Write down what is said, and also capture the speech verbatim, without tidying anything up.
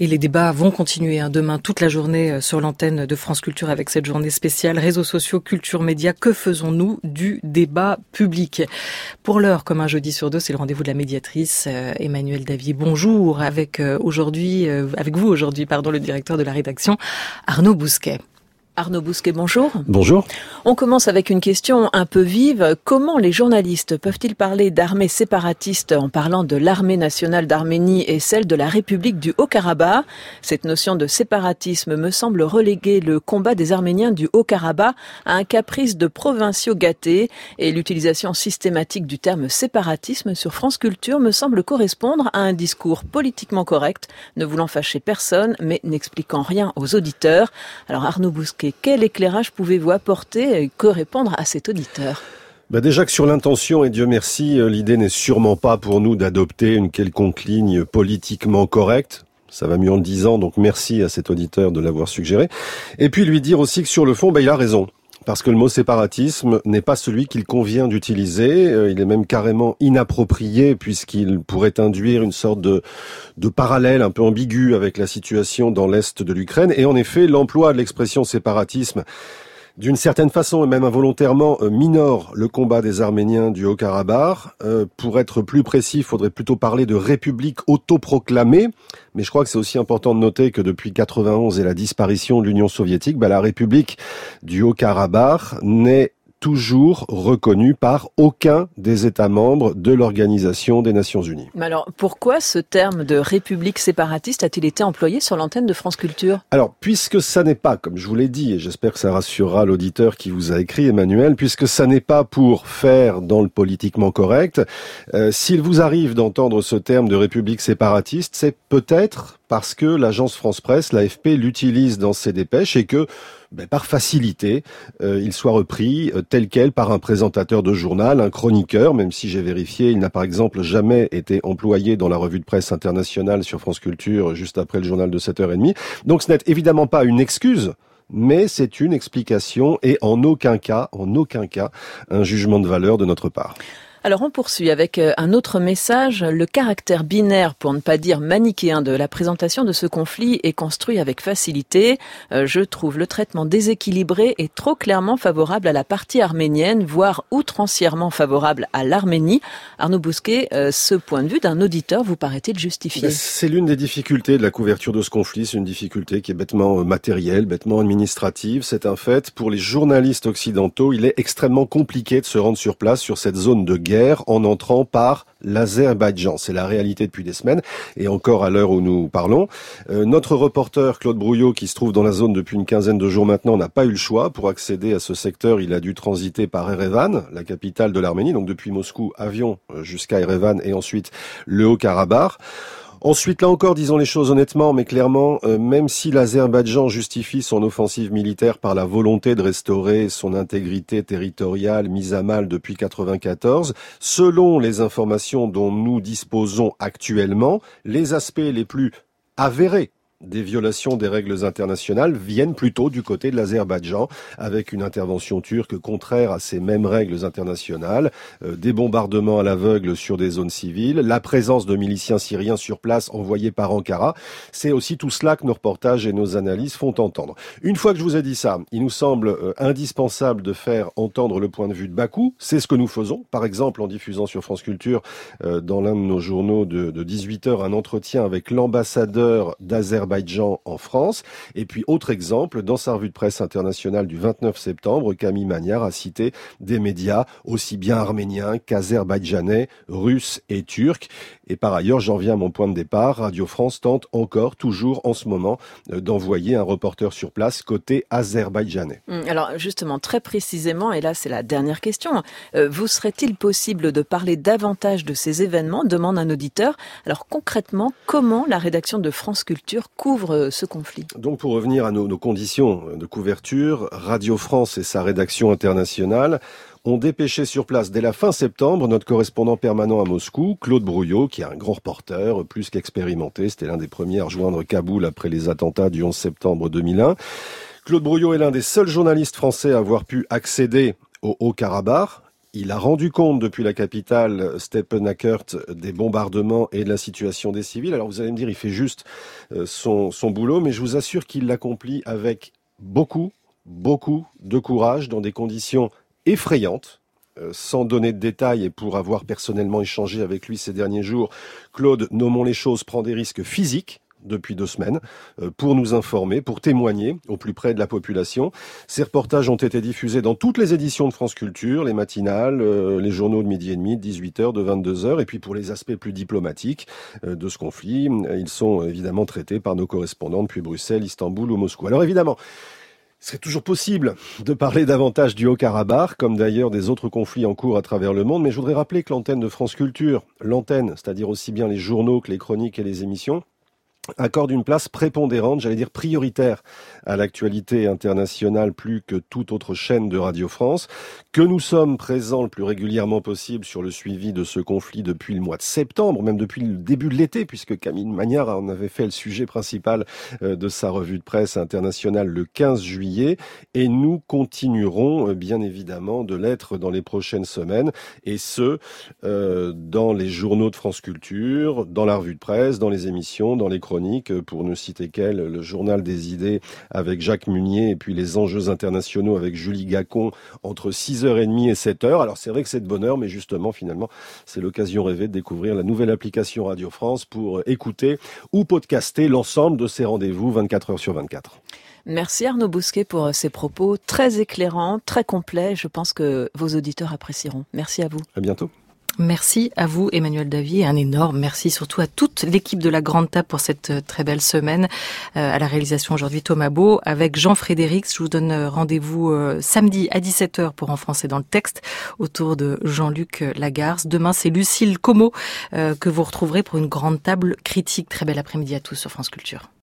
Et les débats vont continuer hein, demain toute la journée sur l'antenne de France Culture avec cette journée spéciale réseaux sociaux, culture, médias. Que faisons-nous du débat public? Pour l'heure, comme un jeudi sur deux, c'est le rendez-vous de la médiatrice euh, Emmanuelle Davier. Bonjour, avec euh, aujourd'hui, euh, avec vous aujourd'hui, pardon, le directeur de la rédaction Arnaud Bousquet. Arnaud Bousquet, bonjour. Bonjour. On commence avec une question un peu vive. Comment les journalistes peuvent-ils parler d'armée séparatiste en parlant de l'armée nationale d'Arménie et celle de la République du Haut-Karabakh? Cette notion de séparatisme me semble reléguer le combat des Arméniens du Haut-Karabakh à un caprice de provinciaux gâtés, et l'utilisation systématique du terme séparatisme sur France Culture me semble correspondre à un discours politiquement correct, ne voulant fâcher personne mais n'expliquant rien aux auditeurs. Alors Arnaud Bousquet, quel éclairage pouvez-vous apporter et que répondre à cet auditeur? Bah déjà que sur l'intention, et Dieu merci, l'idée n'est sûrement pas pour nous d'adopter une quelconque ligne politiquement correcte. Ça va mieux en le disant, donc merci à cet auditeur de l'avoir suggéré. Et puis lui dire aussi que sur le fond, bah, il a raison. Parce que le mot séparatisme n'est pas celui qu'il convient d'utiliser, il est même carrément inapproprié puisqu'il pourrait induire une sorte de, de parallèle un peu ambigu avec la situation dans l'est de l'Ukraine. Et en effet, l'emploi de l'expression séparatisme, d'une certaine façon et même involontairement, euh, minore le combat des Arméniens du Haut-Karabakh. Euh, pour être plus précis, il faudrait plutôt parler de république autoproclamée. Mais je crois que c'est aussi important de noter que depuis quatre-vingt-onze et la disparition de l'Union soviétique, bah, la république du Haut-Karabakh n'est toujours reconnu par aucun des États membres de l'Organisation des Nations Unies. Mais alors, pourquoi ce terme de république séparatiste a-t-il été employé sur l'antenne de France Culture? Alors, puisque ça n'est pas, comme je vous l'ai dit, et j'espère que ça rassurera l'auditeur qui vous a écrit, Emmanuel, puisque ça n'est pas pour faire dans le politiquement correct, euh, s'il vous arrive d'entendre ce terme de république séparatiste, c'est peut-être parce que l'agence France Presse, l'A F P, l'utilise dans ses dépêches et que, ben, par facilité, euh, il soit repris euh, tel quel par un présentateur de journal, un chroniqueur, même si j'ai vérifié, il n'a par exemple jamais été employé dans la revue de presse internationale sur France Culture juste après le journal de sept heures trente. Donc ce n'est évidemment pas une excuse, mais c'est une explication et en aucun cas, en aucun cas, un jugement de valeur de notre part. Alors on poursuit avec un autre message. Le caractère binaire, pour ne pas dire manichéen, de la présentation de ce conflit est construit avec facilité. Euh, je trouve le traitement déséquilibré et trop clairement favorable à la partie arménienne, voire outrancièrement favorable à l'Arménie. Arnaud Bousquet, euh, ce point de vue d'un auditeur vous paraît-il justifié? C'est l'une des difficultés de la couverture de ce conflit. C'est une difficulté qui est bêtement matérielle, bêtement administrative. C'est un fait. Pour les journalistes occidentaux, il est extrêmement compliqué de se rendre sur place sur cette zone de guerre en entrant par l'Azerbaïdjan. C'est la réalité depuis des semaines et encore à l'heure où nous parlons. Euh, notre reporter Claude Brouillot, qui se trouve dans la zone depuis une quinzaine de jours maintenant, n'a pas eu le choix. Pour accéder à ce secteur, il a dû transiter par Erevan, la capitale de l'Arménie. Donc depuis Moscou, avion jusqu'à Erevan et ensuite le Haut-Karabakh. Ensuite, là encore, disons les choses honnêtement, mais clairement, euh, même si l'Azerbaïdjan justifie son offensive militaire par la volonté de restaurer son intégrité territoriale mise à mal depuis quatre-vingt-quatorze, selon les informations dont nous disposons actuellement, les aspects les plus avérés des violations des règles internationales viennent plutôt du côté de l'Azerbaïdjan, avec une intervention turque contraire à ces mêmes règles internationales, euh, des bombardements à l'aveugle sur des zones civiles, la présence de miliciens syriens sur place envoyés par Ankara. C'est aussi tout cela que nos reportages et nos analyses font entendre. Une fois que je vous ai dit ça, il nous semble euh, indispensable de faire entendre le point de vue de Bakou. C'est ce que nous faisons, par exemple en diffusant sur France Culture, euh, dans l'un de nos journaux de, de dix-huit heures, un entretien avec l'ambassadeur d'Azerbaïdjan en France. Et puis, autre exemple, dans sa revue de presse internationale du vingt-neuf septembre, Camille Magnard a cité des médias aussi bien arméniens qu'azerbaïdjanais, russes et turcs. Et par ailleurs, j'en viens à mon point de départ, Radio France tente encore, toujours en ce moment, d'envoyer un reporter sur place côté azerbaïdjanais. Alors justement, très précisément, et là c'est la dernière question, euh, vous serait-il possible de parler davantage de ces événements, demande un auditeur. Alors concrètement, comment la rédaction de France Culture couvre ce conflit? Donc pour revenir à nos, nos conditions de couverture, Radio France et sa rédaction internationale ont dépêché sur place dès la fin septembre notre correspondant permanent à Moscou, Claude Brouillot, qui est un grand reporter, plus qu'expérimenté. C'était l'un des premiers à rejoindre Kaboul après les attentats du onze septembre deux mille un. Claude Brouillot est l'un des seuls journalistes français à avoir pu accéder au Haut-Karabakh. Il a rendu compte depuis la capitale, Stepanakert, des bombardements et de la situation des civils. Alors vous allez me dire, il fait juste son, son boulot, mais je vous assure qu'il l'accomplit avec beaucoup, beaucoup de courage dans des conditions effrayantes. Euh, sans donner de détails et pour avoir personnellement échangé avec lui ces derniers jours, Claude, nommons les choses, prend des risques physiques depuis deux semaines, euh, pour nous informer, pour témoigner au plus près de la population. Ces reportages ont été diffusés dans toutes les éditions de France Culture, les matinales, euh, les journaux de midi et demi, de dix-huit heures, de vingt-deux heures, et puis pour les aspects plus diplomatiques euh, de ce conflit, ils sont évidemment traités par nos correspondants depuis Bruxelles, Istanbul ou Moscou. Alors évidemment, il serait toujours possible de parler davantage du Haut-Karabakh, comme d'ailleurs des autres conflits en cours à travers le monde, mais je voudrais rappeler que l'antenne de France Culture, l'antenne, c'est-à-dire aussi bien les journaux que les chroniques et les émissions, accorde une place prépondérante, j'allais dire prioritaire, à l'actualité internationale plus que toute autre chaîne de Radio France, que nous sommes présents le plus régulièrement possible sur le suivi de ce conflit depuis le mois de septembre, même depuis le début de l'été, puisque Camille Magnard en avait fait le sujet principal de sa revue de presse internationale le quinze juillet, et nous continuerons bien évidemment de l'être dans les prochaines semaines, et ce, euh, dans les journaux de France Culture, dans la revue de presse, dans les émissions, dans les chroniques, pour ne citer qu'elle, le journal des idées avec Jacques Munier et puis les enjeux internationaux avec Julie Gacon entre six heures trente et sept heures. Alors c'est vrai que c'est de bonne heure, mais justement finalement c'est l'occasion rêvée de découvrir la nouvelle application Radio France pour écouter ou podcaster l'ensemble de ces rendez-vous vingt-quatre heures sur vingt-quatre. Merci Arnaud Bousquet pour ces propos très éclairants, très complets. Je pense que vos auditeurs apprécieront. Merci à vous. À bientôt. Merci à vous, Emmanuel Davy, et un énorme merci surtout à toute l'équipe de la Grande Table pour cette très belle semaine. Euh, à la réalisation aujourd'hui, Thomas Beau, avec Jean Frédérix. Je vous donne rendez-vous euh, samedi à dix-sept heures pour En français dans le texte, autour de Jean-Luc Lagarce. Demain, c'est Lucille Como euh, que vous retrouverez pour une Grande Table critique. Très bel après-midi à tous sur France Culture.